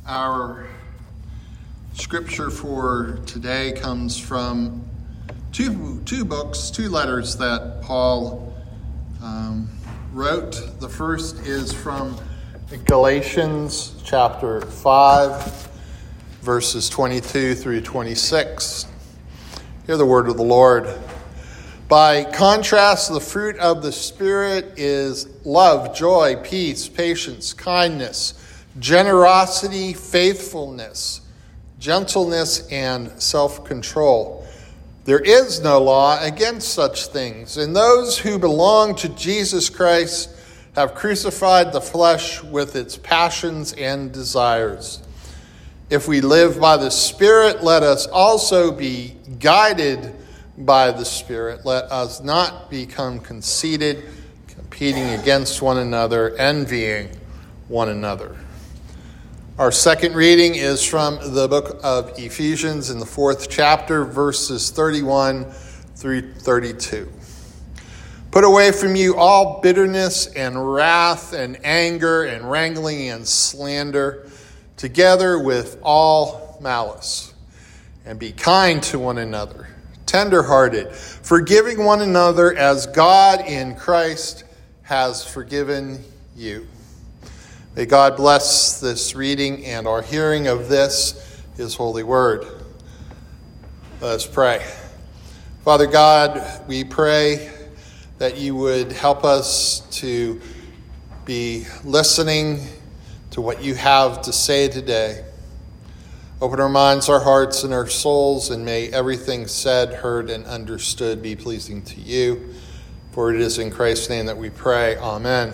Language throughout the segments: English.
Our scripture for today comes from two books, two letters that Paul wrote. The first is from Galatians chapter 5, verses 22 through 26. Hear the word of the Lord. By contrast, the fruit of the Spirit is love, joy, peace, patience, kindness, generosity, faithfulness, gentleness, and self-control. There is no law against such things, and those who belong to Jesus Christ have crucified the flesh with its passions and desires. If we live by the Spirit, let us also be guided by the Spirit. Let us not become conceited, competing against one another, envying one another. Our second reading is from the book of Ephesians in the 4th chapter, verses 31 through 32. Put away from you all bitterness and wrath and anger and wrangling and slander, together with all malice. And be kind to one another, tender-hearted, forgiving one another as God in Christ has forgiven you. May God bless this reading and our hearing of this, his holy word. Let us pray. Father God, we pray that you would help us to be listening to what you have to say today. Open our minds, our hearts, and our souls, and may everything said, heard, and understood be pleasing to you. For it is in Christ's name that we pray. Amen.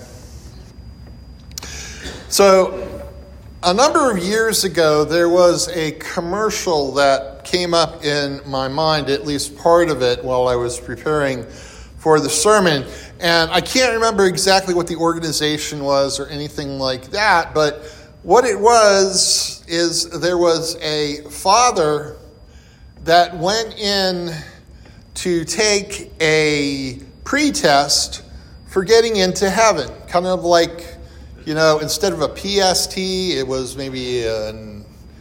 So, a number of years ago, there was a commercial that came up in my mind, at least part of it, while I was preparing for the sermon. And I can't remember exactly what the organization was or anything like that, but what it was is there was a father that went in to take a pretest for getting into heaven, kind of like, instead of a PST, it was maybe an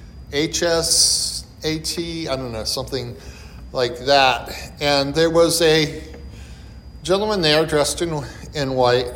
HSAT, I don't know, something like that. And there was a gentleman there dressed in white,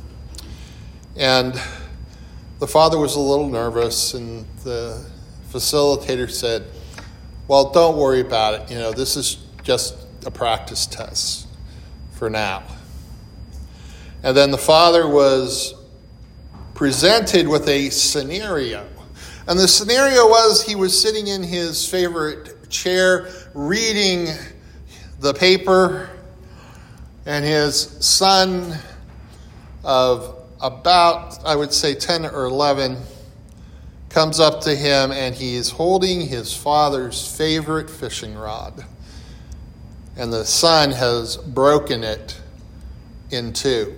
and the father was a little nervous, and the facilitator said, well, don't worry about it. This is just a practice test for now. And then the father was presented with a scenario. And the scenario was he was sitting in his favorite chair reading the paper, and his son of about, I would say, 10 or 11 comes up to him, and he is holding his father's favorite fishing rod. And the son has broken it in two.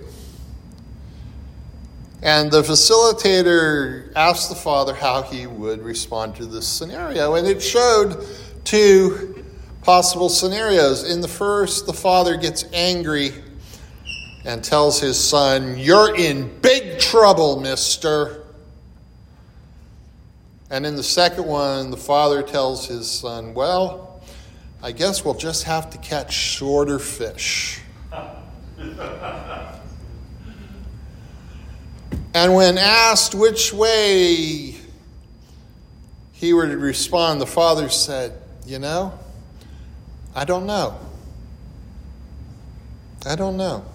And the facilitator asked the father how he would respond to this scenario. And it showed two possible scenarios. In the first, the father gets angry and tells his son, "You're in big trouble, mister." And in the second one, the father tells his son, "Well, I guess we'll just have to catch shorter fish." And when asked which way he would respond, the father said, I don't know. I don't know.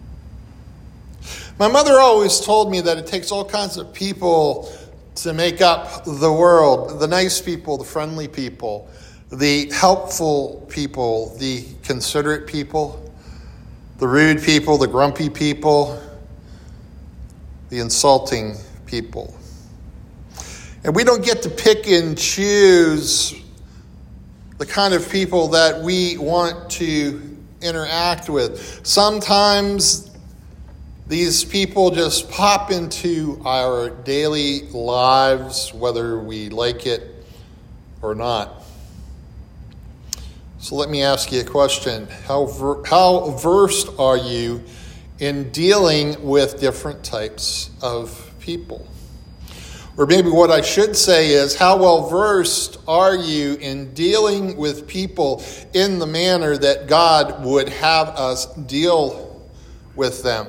My mother always told me that it takes all kinds of people to make up the world. The nice people, the friendly people, the helpful people, the considerate people, the rude people, the grumpy people, the insulting people. And we don't get to pick and choose the kind of people that we want to interact with. Sometimes these people just pop into our daily lives, whether we like it or not. So let me ask you a question. How versed are you in dealing with different types of people? Or maybe what I should say is, how well versed are you in dealing with people in the manner that God would have us deal with them?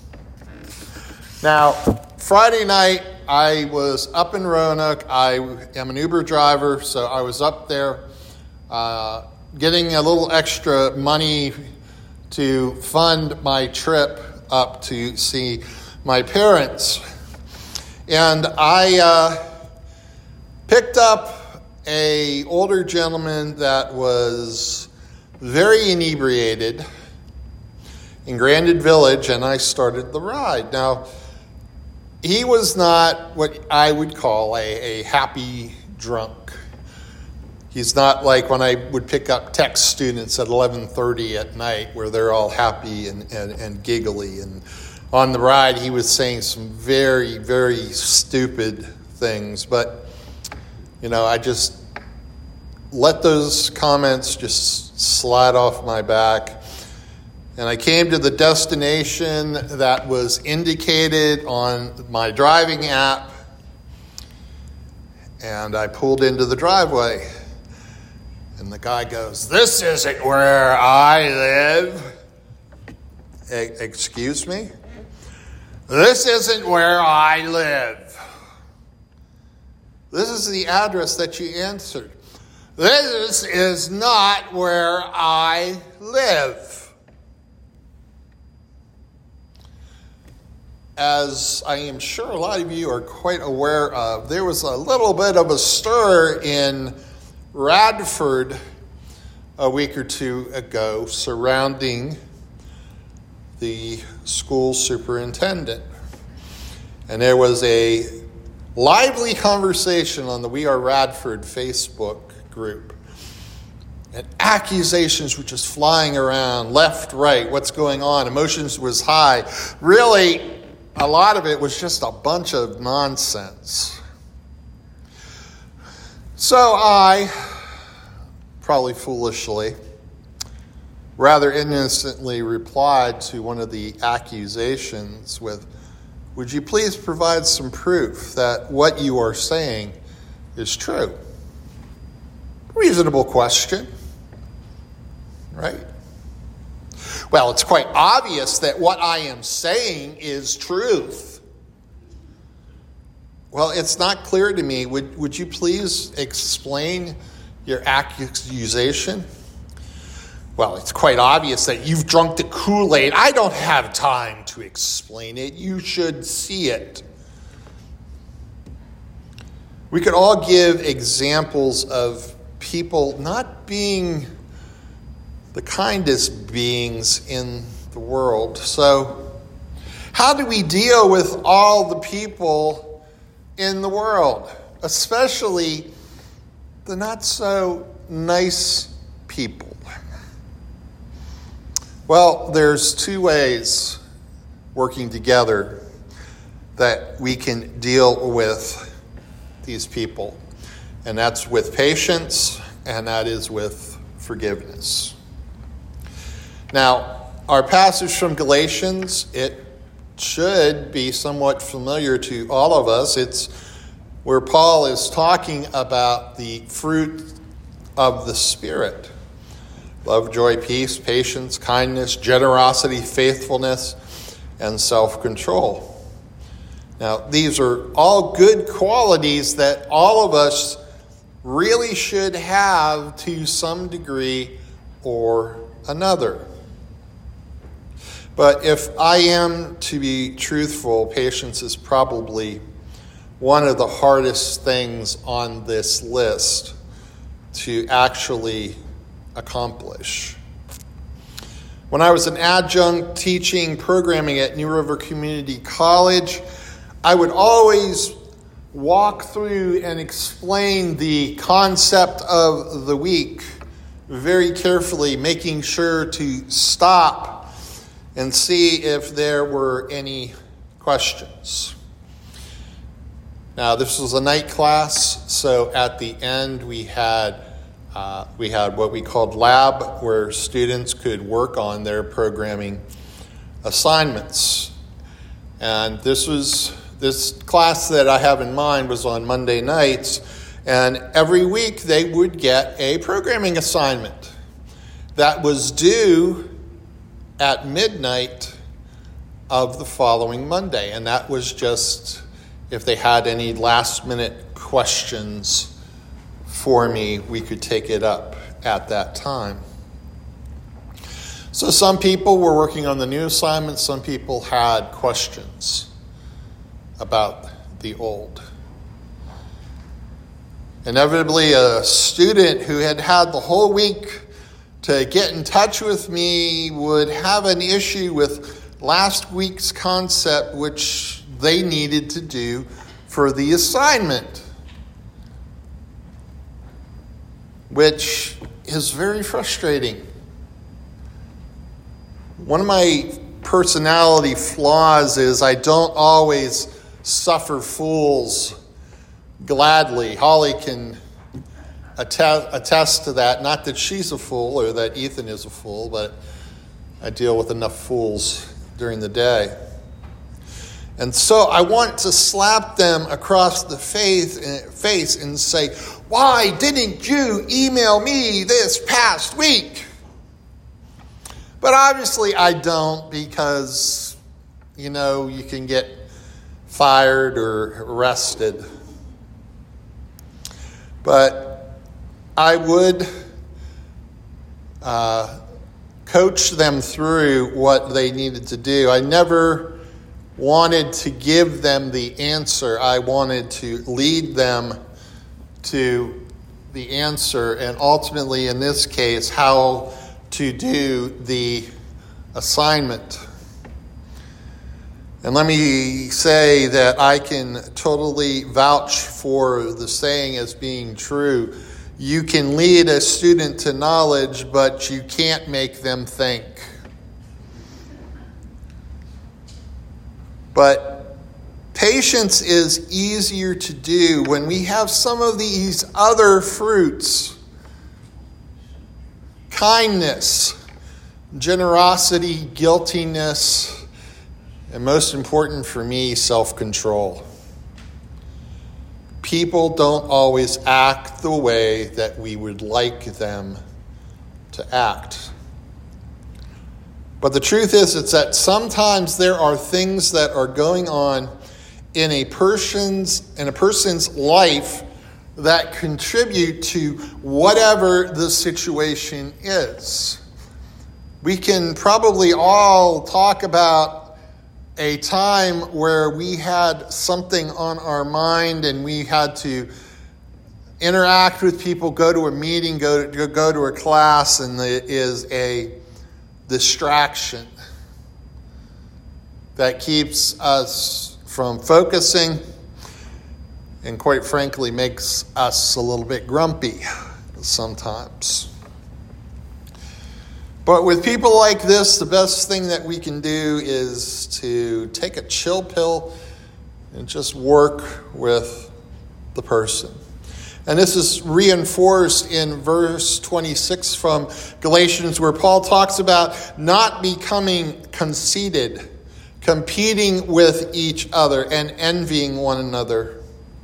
Now, Friday night, I was up in Roanoke. I am an Uber driver, so I was up there getting a little extra money to fund my trip up to see my parents. And I picked up an older gentleman that was very inebriated in Grandin Village, and I started the ride. Now, he was not what I would call a happy drunk. He's not like when I would pick up tech students at 11:30 at night where they're all happy and giggly. And on the ride, he was saying some very, very stupid things. But, I just let those comments just slide off my back. And I came to the destination that was indicated on my driving app. And I pulled into the driveway. And the guy goes, "This isn't where I live." Excuse me? "This isn't where I live." "This is the address that you answered." "This is not where I live." As I am sure a lot of you are quite aware of, there was a little bit of a stir in Radford a week or two ago surrounding the school superintendent. And there was a lively conversation on the We Are Radford Facebook group. And accusations were just flying around, left, right, what's going on. Emotions was high. Really, a lot of it was just a bunch of nonsense. So I, probably foolishly, rather innocently replied to one of the accusations with, "Would you please provide some proof that what you are saying is true?" Reasonable question, right? "Well, it's quite obvious that what I am saying is truth." "Well, it's not clear to me. Would you please explain your accusation?" "Well, it's quite obvious that you've drunk the Kool-Aid. I don't have time to explain it. You should see it." We could all give examples of people not being the kindest beings in the world. So, how do we deal with all the people in the world, especially the not so nice people? Well, there's two ways working together that we can deal with these people. And that's with patience, and that is with forgiveness. Now, our passage from Galatians, it should be somewhat familiar to all of us. It's where Paul is talking about the fruit of the Spirit. Love, joy, peace, patience, kindness, generosity, faithfulness, and self-control. Now, these are all good qualities that all of us really should have to some degree or another. But if I am to be truthful, patience is probably one of the hardest things on this list to actually accomplish. When I was an adjunct teaching programming at New River Community College, I would always walk through and explain the concept of the week very carefully, making sure to stop and see if there were any questions. Now, this was a night class, so at the end we had what we called lab, where students could work on their programming assignments. And this This class that I have in mind was on Monday nights, and every week they would get a programming assignment that was due at midnight of the following Monday. And that was just if they had any last-minute questions for me, we could take it up at that time. So some people were working on the new assignment. Some people had questions about the old. Inevitably, a student who had had the whole week to get in touch with me would have an issue with last week's concept, which they needed to do for the assignment, which is very frustrating. One of my personality flaws is I don't always suffer fools gladly. Holly can attest to that. Not that she's a fool or that Ethan is a fool, but I deal with enough fools during the day. And so I want to slap them across the face and say, "Why didn't you email me this past week?" But obviously I don't, because, you can get fired or arrested. But I would coach them through what they needed to do. I never wanted to give them the answer. I wanted to lead them to the answer, and ultimately, in this case, how to do the assignment. And let me say that I can totally vouch for the saying as being true. You can lead a student to knowledge, but you can't make them think. But patience is easier to do when we have some of these other fruits. Kindness, generosity, guiltiness, and most important for me, self-control. People don't always act the way that we would like them to act. But the truth is, it's that sometimes there are things that are going on in a person's life that contribute to whatever the situation is. We can probably all talk about a time where we had something on our mind and we had to interact with people, go to a meeting, go to a class, and it is a distraction that keeps us from focusing and, quite frankly, makes us a little bit grumpy sometimes. But with people like this, the best thing that we can do is to take a chill pill and just work with the person. And this is reinforced in verse 26 from Galatians, where Paul talks about not becoming conceited, competing with each other, and envying one another.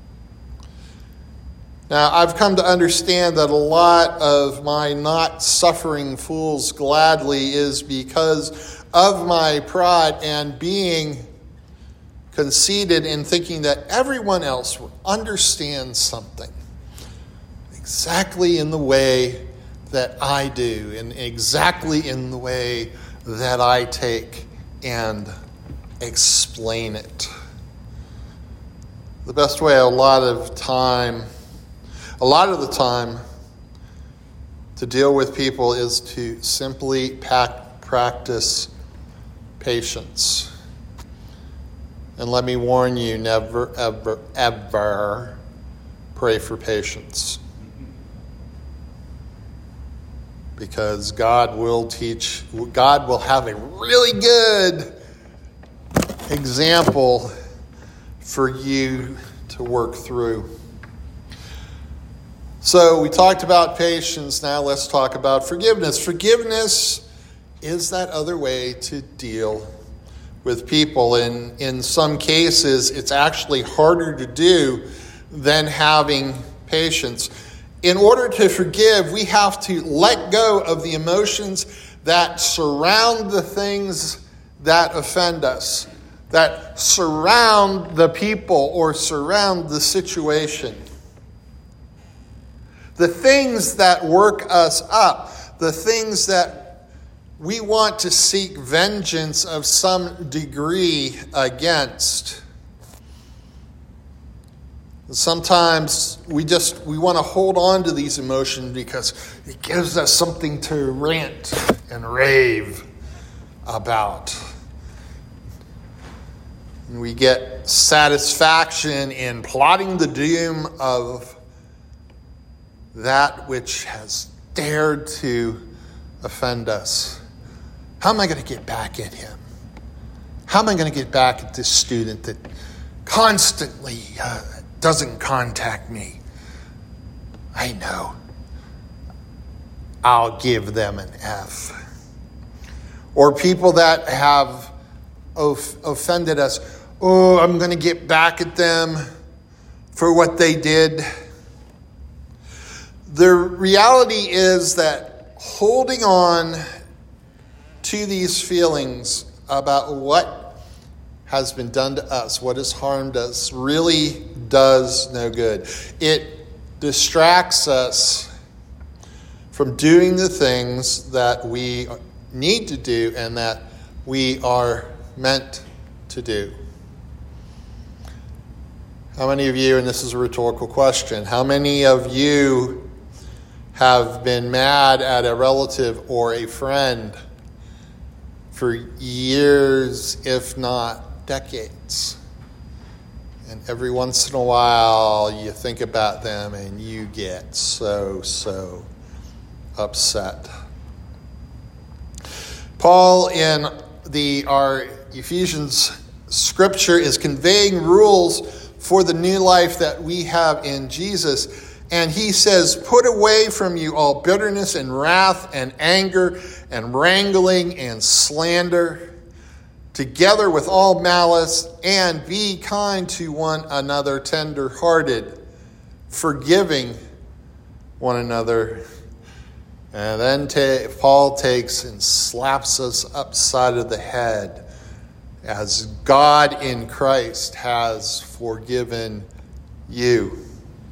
Now, I've come to understand that a lot of my not suffering fools gladly is because of my pride and being conceited in thinking that everyone else will understand something exactly in the way that I do, and exactly in the way that I take and explain it. The best way a lot of the time to deal with people is to simply practice patience. And let me warn you, never, ever, ever pray for patience. Because God will have a really good example for you to work through. So we talked about patience. Now let's talk about forgiveness. Forgiveness is that other way to deal with people. And in some cases, it's actually harder to do than having patience. In order to forgive, we have to let go of the emotions that surround the things that offend us, that surround the people or surround the situation. The things that work us up, the things that we want to seek vengeance of some degree against. Sometimes we want to hold on to these emotions because it gives us something to rant and rave about. And we get satisfaction in plotting the doom of that which has dared to offend us. How am I going to get back at him? How am I going to get back at this student that constantly doesn't contact me? I know. I'll give them an F. Or people that have offended us. Oh, I'm going to get back at them for what they did. The reality is that holding on to these feelings about what has been done to us, what has harmed us, really does no good. It distracts us from doing the things that we need to do and that we are meant to do. How many of you, and this is a rhetorical question, how many of you have been mad at a relative or a friend for years, if not decades? And every once in a while, you think about them and you get so upset. Paul in our Ephesians scripture is conveying rules for the new life that we have in Jesus. And he says, put away from you all bitterness and wrath and anger and wrangling and slander, together with all malice, and be kind to one another, tender-hearted, forgiving one another. And then Paul takes and slaps us upside of the head as God in Christ has forgiven you.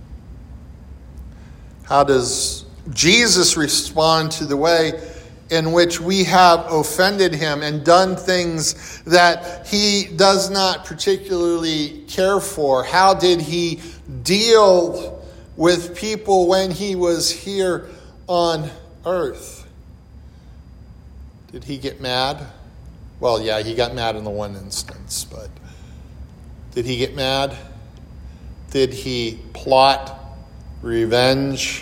How does Jesus respond to the way in which we have offended him and done things that he does not particularly care for? How did he deal with people when he was here on earth? Did he get mad? Well, yeah, he got mad in the one instance, but did he get mad? Did he plot revenge?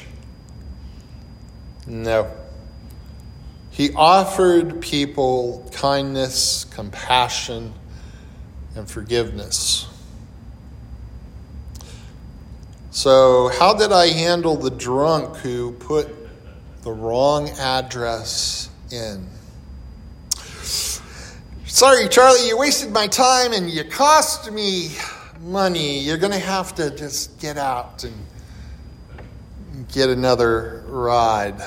No. He offered people kindness, compassion, and forgiveness. So, how did I handle the drunk who put the wrong address in? Sorry, Charlie, you wasted my time and you cost me money. You're going to have to just get out and get another ride.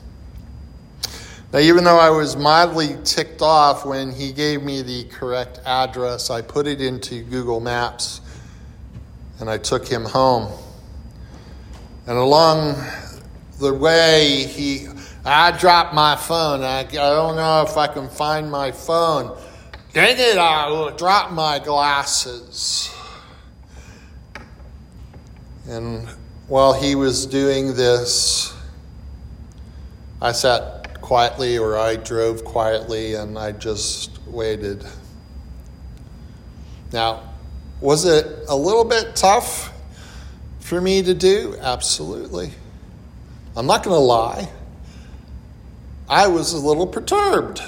Now, even though I was mildly ticked off when he gave me the correct address, I put it into Google Maps and I took him home. And along the way, I dropped my phone. I don't know if I can find my phone. Dang it, I dropped my glasses. And while he was doing this, I sat quietly, or I drove quietly, and I just waited. Now, was it a little bit tough for me to do? Absolutely. I'm not going to lie. I was a little perturbed.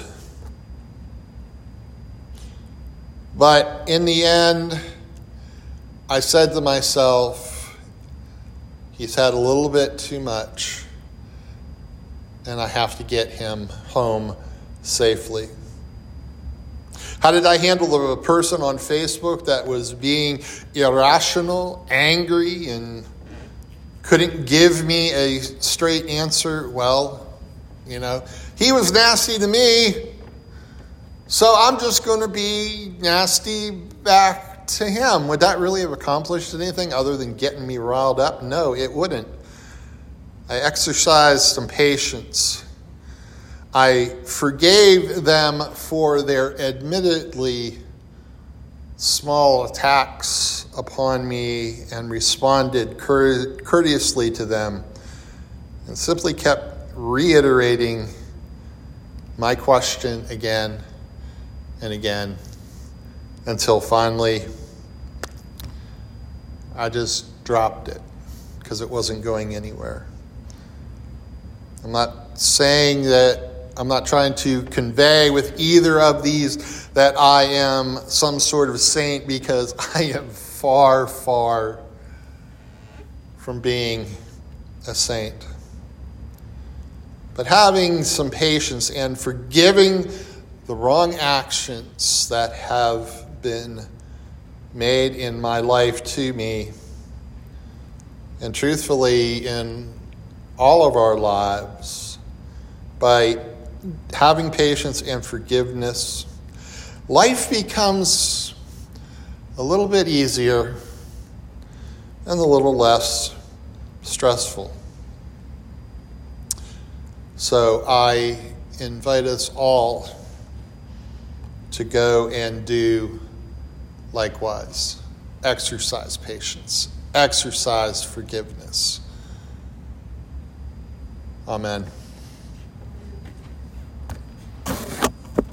But in the end, I said to myself, he's had a little bit too much, and I have to get him home safely. How did I handle the person on Facebook that was being irrational, angry, and couldn't give me a straight answer? Well, he was nasty to me, so I'm just going to be nasty back to him. Would that really have accomplished anything other than getting me riled up? No, it wouldn't. I exercised some patience. I forgave them for their admittedly small attacks upon me and responded courteously to them and simply kept reiterating my question again and again until finally I just dropped it because it wasn't going anywhere. I'm not trying to convey with either of these that I am some sort of saint, because I am far, far from being a saint. But having some patience and forgiving the wrong actions that have been made in my life to me, and truthfully in all of our lives, by having patience and forgiveness, life becomes a little bit easier and a little less stressful. So I invite us all to go and do likewise. Exercise patience. Exercise forgiveness. Amen.